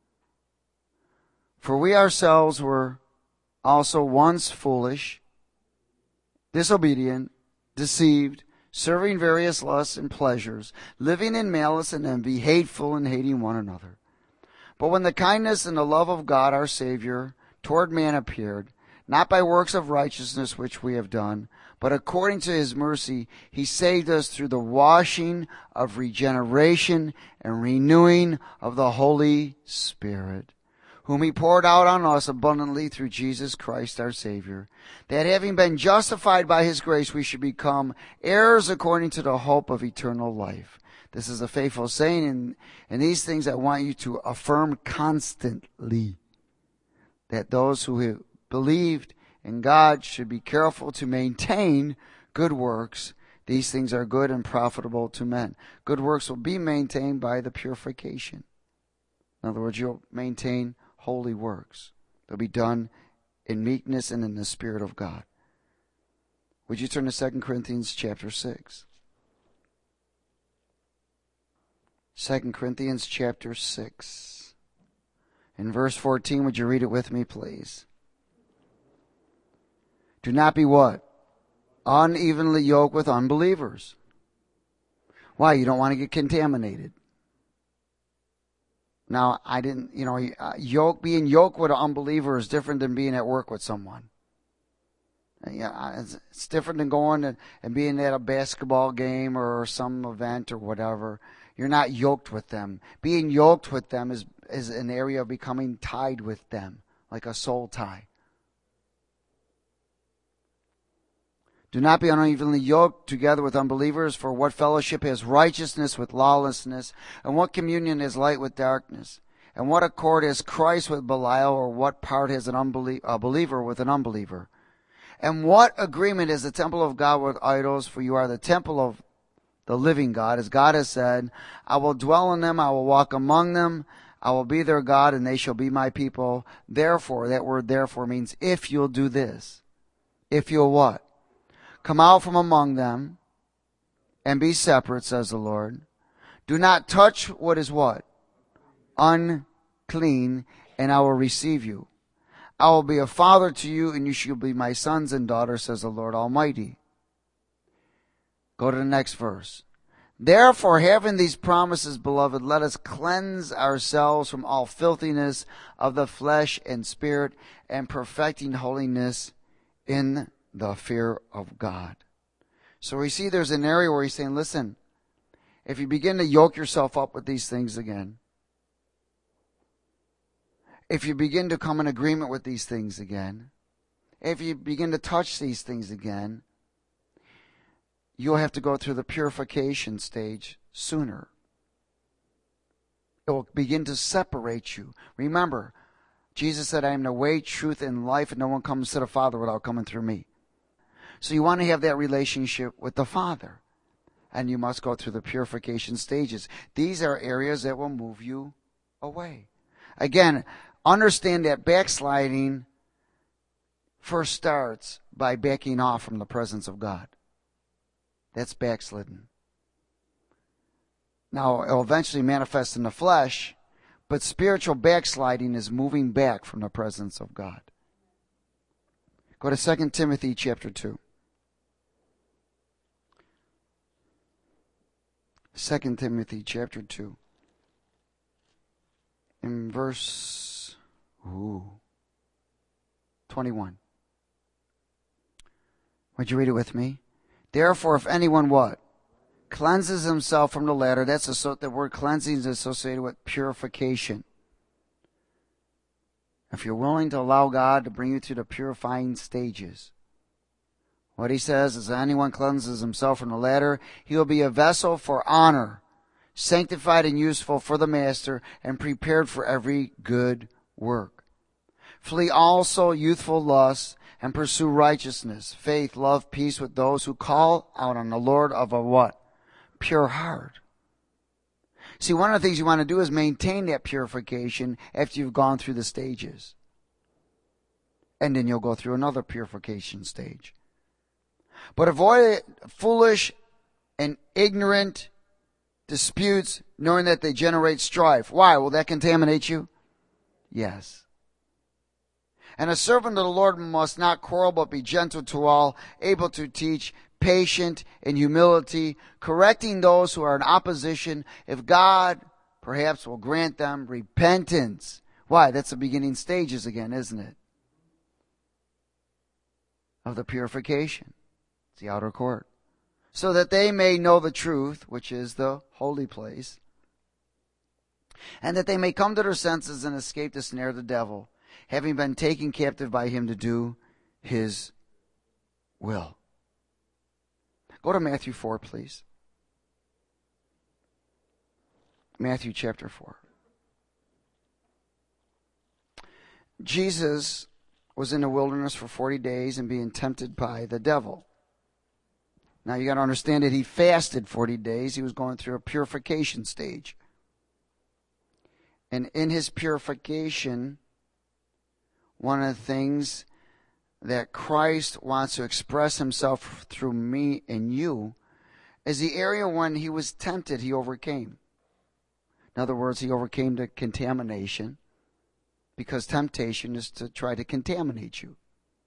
For we ourselves were also once foolish, disobedient, deceived, serving various lusts and pleasures, living in malice and envy, hateful and hating one another. But when the kindness and the love of God our Savior toward man appeared, not by works of righteousness which we have done, but according to His mercy, He saved us through the washing of regeneration and renewing of the Holy Spirit, whom He poured out on us abundantly through Jesus Christ our Savior, that having been justified by His grace, we should become heirs according to the hope of eternal life. This is a faithful saying, and, and these things I want you to affirm constantly, that those who have believed in God should be careful to maintain good works. These things are good and profitable to men. Good works will be maintained by the purification. In other words, you'll maintain holy works. They'll be done in meekness and in the Spirit of God. Would you turn to Second Corinthians chapter six? Second Corinthians chapter six. In verse fourteen, would you read it with me, please? Do not be what? Unevenly yoked with unbelievers. Why? You don't want to get contaminated. Now, I didn't, you know, yoke, being yoked with an unbeliever is different than being at work with someone. Yeah, it's, it's different than going and, and being at a basketball game or some event or whatever. You're not yoked with them. Being yoked with them is, is an area of becoming tied with them, like a soul tie. Do not be unevenly yoked together with unbelievers, for what fellowship has righteousness with lawlessness, and what communion is light with darkness? And what accord has Christ with Belial, or what part has an unbelie- a believer with an unbeliever? And what agreement is the temple of God with idols? For you are the temple of the living God. As God has said, I will dwell in them, I will walk among them, I will be their God, and they shall be my people. Therefore, that word therefore means if you'll do this. If you'll what? Come out from among them and be separate, says the Lord. Do not touch what is what? Unclean, and I will receive you. I will be a father to you, and you shall be my sons and daughters, says the Lord Almighty. Go to the next verse. Therefore, having these promises, beloved, let us cleanse ourselves from all filthiness of the flesh and spirit, and perfecting holiness in the fear of God. So we see there's an area where he's saying, listen, if you begin to yoke yourself up with these things again, if you begin to come in agreement with these things again, if you begin to touch these things again, you'll have to go through the purification stage sooner. It will begin to separate you. Remember, Jesus said, I am the way, truth, and life, and no one comes to the Father without coming through me. So you want to have that relationship with the Father. And you must go through the purification stages. These are areas that will move you away. Again, understand that backsliding first starts by backing off from the presence of God. That's backslidden. Now, it will eventually manifest in the flesh, but spiritual backsliding is moving back from the presence of God. Go to Second Timothy chapter two. Second Timothy chapter two. In verse ooh, twenty-one. Would you read it with me? Therefore, if anyone what? Cleanses himself from the latter. That's a, the word cleansing is associated with purification. If you're willing to allow God to bring you through the purifying stages. What he says is, if anyone cleanses himself from the latter, he will be a vessel for honor, sanctified and useful for the master, and prepared for every good work. Flee also youthful lusts, and pursue righteousness, faith, love, peace with those who call out on the Lord of a what? Pure heart. See, one of the things you want to do is maintain that purification after you've gone through the stages. And then you'll go through another purification stage. But avoid foolish and ignorant disputes, knowing that they generate strife. Why? Will that contaminate you? Yes. And a servant of the Lord must not quarrel, but be gentle to all, able to teach, patient in humility, correcting those who are in opposition, if God perhaps will grant them repentance. Why? That's the beginning stages again, isn't it? Of the purification. It's the outer court. So that they may know the truth, which is the holy place, and that they may come to their senses and escape the snare of the devil, having been taken captive by him to do his will. Go to Matthew four, please. Matthew chapter four. Jesus was in the wilderness for forty days and being tempted by the devil. Now you got to understand that he fasted forty days. He was going through a purification stage. And in his purification, one of the things that Christ wants to express himself through me and you is the area when he was tempted, he overcame. In other words, he overcame the contamination. because temptation is to try to contaminate you.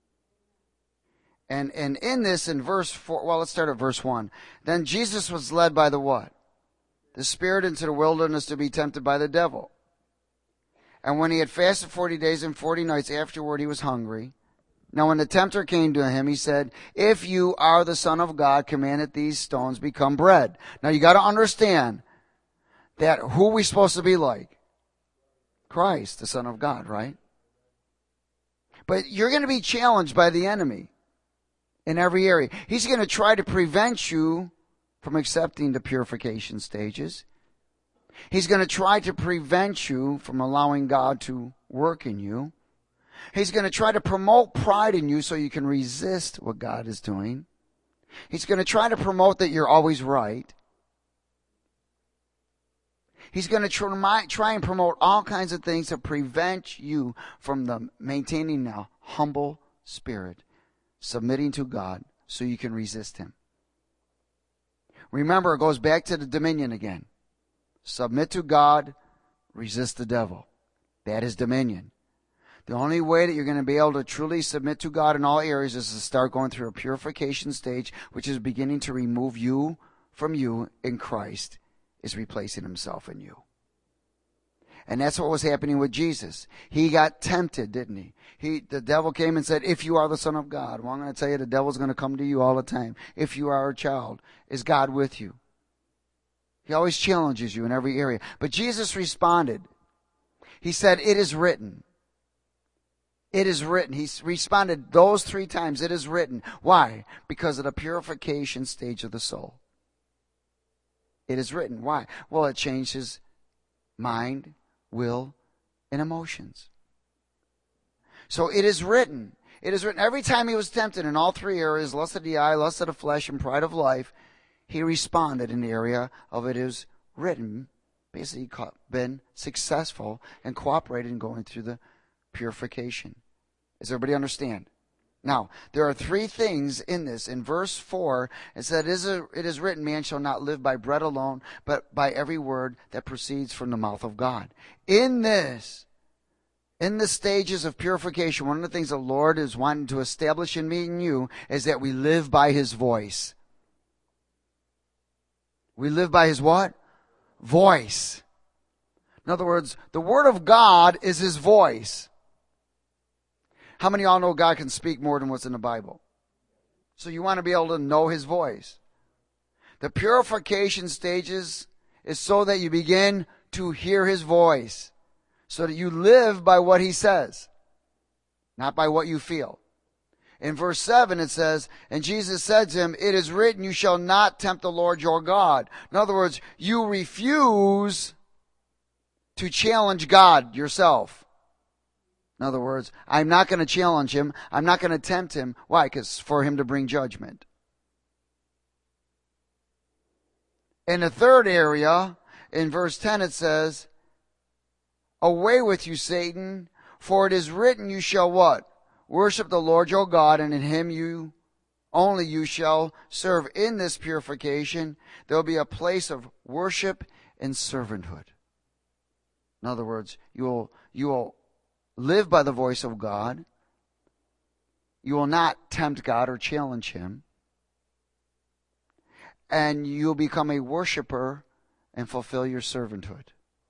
And and in this, in verse four, well, let's start at verse one. Then Jesus was led by the what? The Spirit into the wilderness to be tempted by the devil. And when he had fasted forty days and forty nights afterward, he was hungry. Now when the tempter came to him, he said, if you are the Son of God, command that these stones become bread. Now you got to understand that who are we supposed to be like? Christ, the Son of God, right? But you're going to be challenged by the enemy in every area. He's going to try to prevent you from accepting the purification stages. He's going to try to prevent you from allowing God to work in you. He's going to try to promote pride in you so you can resist what God is doing. He's going to try to promote that you're always right. He's going to try, try and promote all kinds of things to prevent you from the maintaining a humble spirit, submitting to God so you can resist him. Remember, it goes back to the dominion again. Submit to God, resist the devil. That is dominion. The only way that you're going to be able to truly submit to God in all areas is to start going through a purification stage, which is beginning to remove you from you in Christ, is replacing himself in you. And that's what was happening with Jesus. He got tempted, didn't he? He, the devil came and said, if you are the Son of God. Well, I'm going to tell you, the devil's going to come to you all the time. If you are a child, is God with you? He always challenges you in every area. But Jesus responded. He said, it is written. It is written. He responded those three times. It is written. Why? Because of the purification stage of the soul. It is written. Why? Well, it changes mind, will, and emotions. So it is written. It is written. Every time he was tempted in all three areas, lust of the eye, lust of the flesh, and pride of life, he responded in the area of it is written. Basically, been successful and cooperated in going through the purification. Does everybody understand? Now, there are three things in this. In verse four, it said, it is, a, it is written, man shall not live by bread alone, but by every word that proceeds from the mouth of God. In this, in the stages of purification, one of the things the Lord is wanting to establish in me and you is that we live by his voice. We live by his what? Voice. In other words, the Word of God is his voice. How many of y'all know God can speak more than what's in the Bible? So you want to be able to know his voice. The purification stages is so that you begin to hear his voice. So that you live by what he says. Not by what you feel. In verse seven it says, and Jesus said to him, it is written, you shall not tempt the Lord your God. In other words, you refuse to challenge God yourself. In other words, I'm not going to challenge him. I'm not going to tempt him. Why? Because for him to bring judgment. In the third area, in verse ten it says, away with you, Satan, for it is written, you shall what? Worship the Lord your God, and in him you only you shall serve. In this purification, there will be a place of worship and servanthood. In other words, you will, you will live by the voice of God. You will not tempt God or challenge him. And you'll become a worshiper and fulfill your servanthood.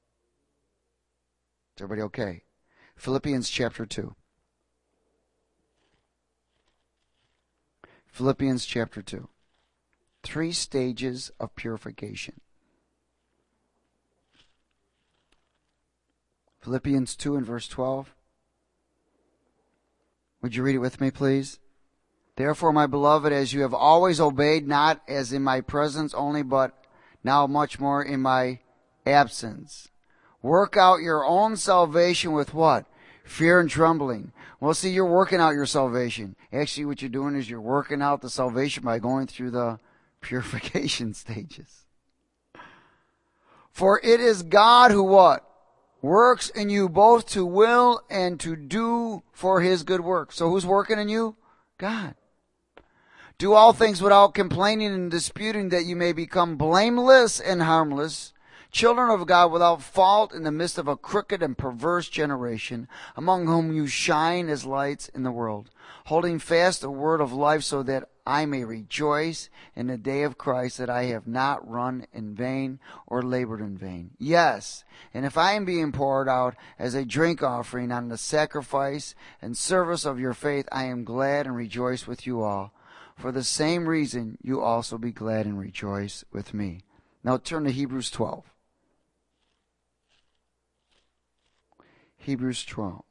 Is everybody okay? Philippians chapter two. Philippians chapter two. Three stages of purification. Philippians two and verse twelve. Would you read it with me, please? Therefore, my beloved, as you have always obeyed, not as in my presence only, but now much more in my absence. Work out your own salvation with what? Fear and trembling. Well, see, you're working out your salvation. Actually, what you're doing is you're working out the salvation by going through the purification stages. For it is God who what? Works in you both to will and to do for his good work. So who's working in you? God. Do all things without complaining and disputing, that you may become blameless and harmless, children of God without fault in the midst of a crooked and perverse generation, among whom you shine as lights in the world, holding fast the word of life, so that I may rejoice in the day of Christ, that I have not run in vain or labored in vain. Yes, and if I am being poured out as a drink offering on the sacrifice and service of your faith, I am glad and rejoice with you all. For the same reason, you also be glad and rejoice with me. Now turn to Hebrews twelve. Hebrews twelve.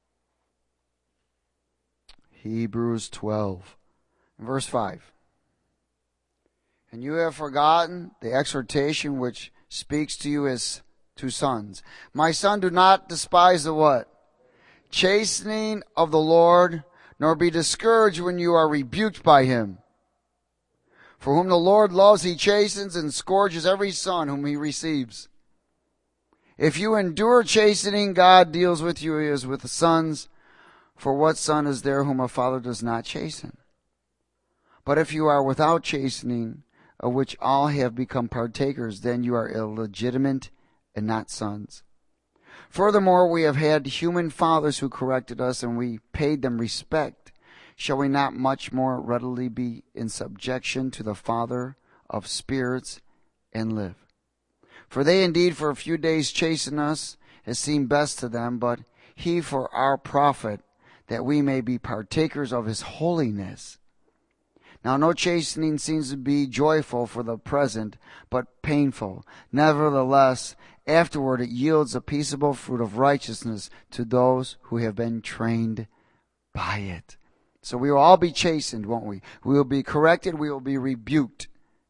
Hebrews twelve. Verse five. And you have forgotten the exhortation which speaks to you as to sons. My son, do not despise the what? Chastening of the Lord, nor be discouraged when you are rebuked by him. For whom the Lord loves, he chastens and scourges every son whom he receives. If you endure chastening, God deals with you as with sons. For what son is there whom a father does not chasten? But if you are without chastening, of which all have become partakers, then you are illegitimate and not sons. Furthermore, we have had human fathers who corrected us, and we paid them respect. Shall we not much more readily be in subjection to the Father of spirits and live? For they indeed for a few days chasten us, as seemed best to them, but he for our profit, that we may be partakers of his holiness. Now no chastening seems to be joyful for the present, but painful. Nevertheless, afterward it yields a peaceable fruit of righteousness to those who have been trained by it. So we will all be chastened, won't we? We will be corrected, we will be rebuked.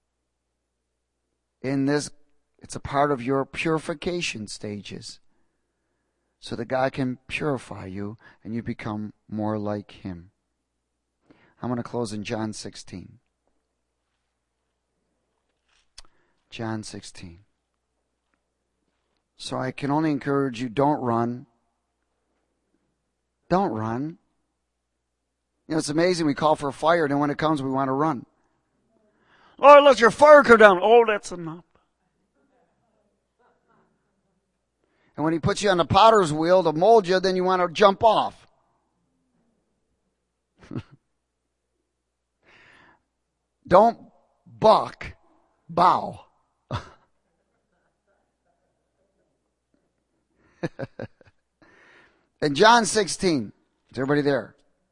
In this, it's a part of your purification stages, so that God can purify you and you become more like him. I'm going to close in John sixteen. John sixteen. So I can only encourage you, don't run. Don't run. You know, it's amazing. We call for a fire, and then when it comes, we want to run. Lord, let your fire come down. Oh, that's enough. And when he puts you on the potter's wheel to mold you, then you want to jump off. Don't buck, bow. In John sixteen, is everybody there?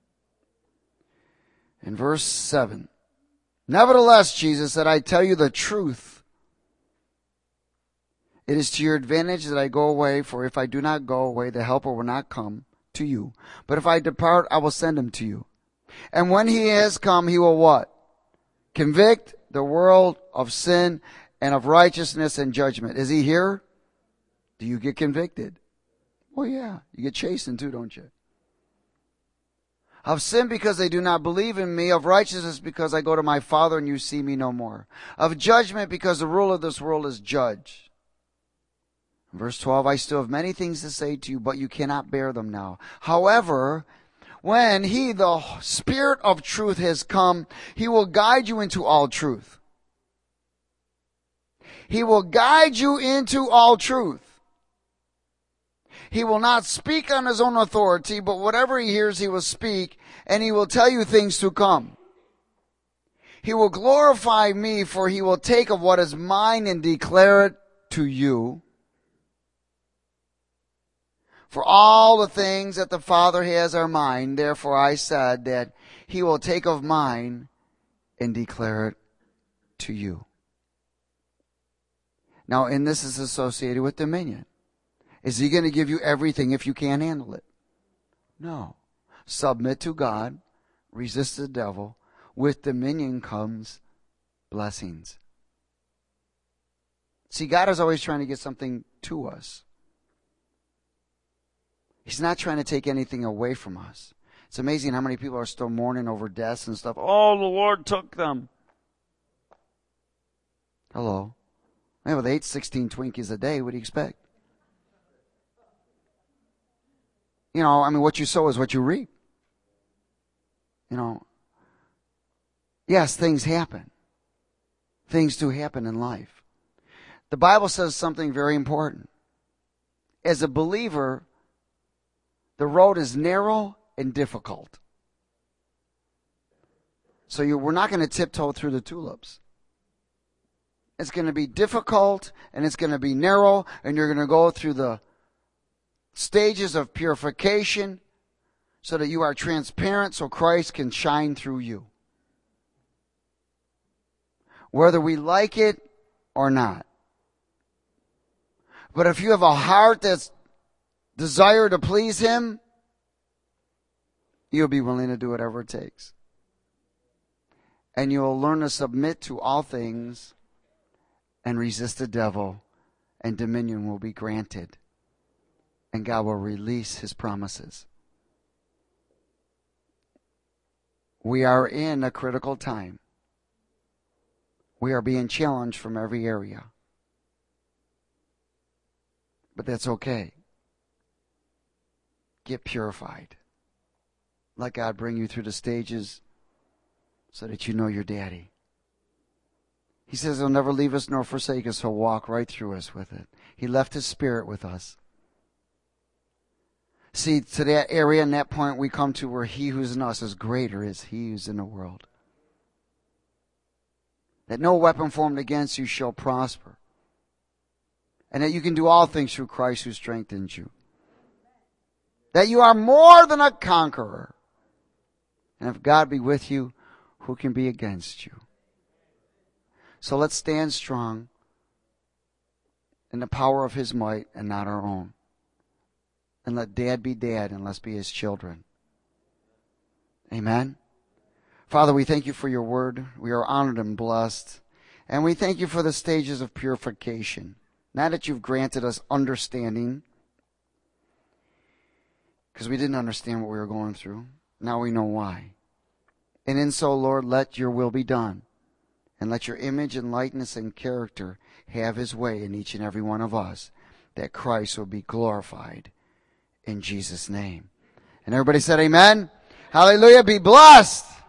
In verse seven. Nevertheless, Jesus said, I tell you the truth. It is to your advantage that I go away, for if I do not go away, the Helper will not come to you. But if I depart, I will send him to you. And when he has come, he will what? Convict the world of sin and of righteousness and judgment. Is he here? Do you get convicted? Well, yeah. You get chastened too, don't you? Of sin because they do not believe in me. Of righteousness because I go to my Father and you see me no more. Of judgment because the ruler of this world is judged. Verse twelve, I still have many things to say to you, but you cannot bear them now. However, when he, the Spirit of truth, has come, he will guide you into all truth. He will guide you into all truth. He will not speak on his own authority, but whatever he hears, he will speak, and he will tell you things to come. He will glorify me, for he will take of what is mine and declare it to you. For all the things that the Father has are mine. Therefore I said that he will take of mine and declare it to you. Now, and this is associated with dominion. Is he going to give you everything if you can't handle it? No. Submit to God. Resist the devil. With dominion comes blessings. See, God is always trying to get something to us. He's not trying to take anything away from us. It's amazing how many people are still mourning over deaths and stuff. Oh, the Lord took them. Hello. Man, with eight, sixteen Twinkies a day, what do you expect? You know, I mean, what you sow is what you reap. You know, yes, things happen. Things do happen in life. The Bible says something very important. As a believer, the road is narrow and difficult. So you, we're not going to tiptoe through the tulips. It's going to be difficult, and it's going to be narrow, and you're going to go through the stages of purification so that you are transparent so Christ can shine through you. Whether we like it or not. But if you have a heart that's desire to please Him, you'll be willing to do whatever it takes. And you'll learn to submit to all things and resist the devil, and dominion will be granted. And God will release His promises. We are in a critical time. We are being challenged from every area. But that's okay. Get purified. Let God bring you through the stages so that you know your daddy. He says He'll never leave us nor forsake us. He'll walk right through us with it. He left His Spirit with us. See, to that area and that point we come to where He who's in us is greater is He who's in the world. That no weapon formed against you shall prosper. And that you can do all things through Christ who strengthens you. That you are more than a conqueror. And if God be with you, who can be against you? So let's stand strong in the power of His might and not our own. And let Dad be Dad and let's be His children. Amen. Father, we thank You for Your word. We are honored and blessed. And we thank You for the stages of purification. Now that You've granted us understanding, because we didn't understand what we were going through. Now we know why. And in so, Lord, let Your will be done. And let Your image and likeness and character have His way in each and every one of us, that Christ will be glorified in Jesus' name. And everybody said amen. Hallelujah. Be blessed.